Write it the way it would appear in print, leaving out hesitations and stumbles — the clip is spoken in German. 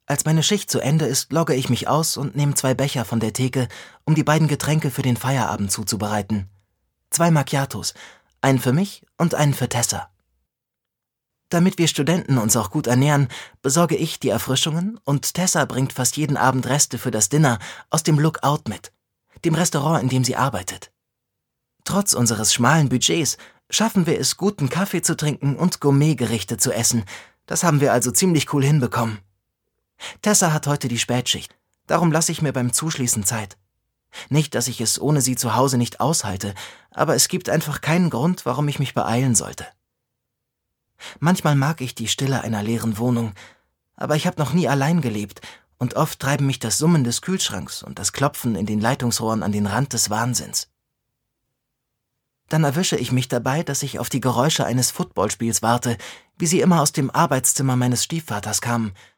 Als meine Schicht zu Ende ist, logge ich mich aus und nehme 2 Becher von der Theke, um die beiden Getränke für den Feierabend zuzubereiten. 2 Macchiatos, einen für mich und einen für Tessa. Damit wir Studenten uns auch gut ernähren, besorge ich die Erfrischungen und Tessa bringt fast jeden Abend Reste für das Dinner aus dem Lookout mit, dem Restaurant, in dem sie arbeitet. Trotz unseres schmalen Budgets schaffen wir es, guten Kaffee zu trinken und Gourmetgerichte zu essen. Das haben wir also ziemlich cool hinbekommen. Tessa hat heute die Spätschicht, darum lasse ich mir beim Zuschließen Zeit. Nicht, dass ich es ohne sie zu Hause nicht aushalte, aber es gibt einfach keinen Grund, warum ich mich beeilen sollte. Manchmal mag ich die Stille einer leeren Wohnung, aber ich habe noch nie allein gelebt und oft treiben mich das Summen des Kühlschranks und das Klopfen in den Leitungsrohren an den Rand des Wahnsinns. Dann erwische ich mich dabei, dass ich auf die Geräusche eines Footballspiels warte, wie sie immer aus dem Arbeitszimmer meines Stiefvaters kamen,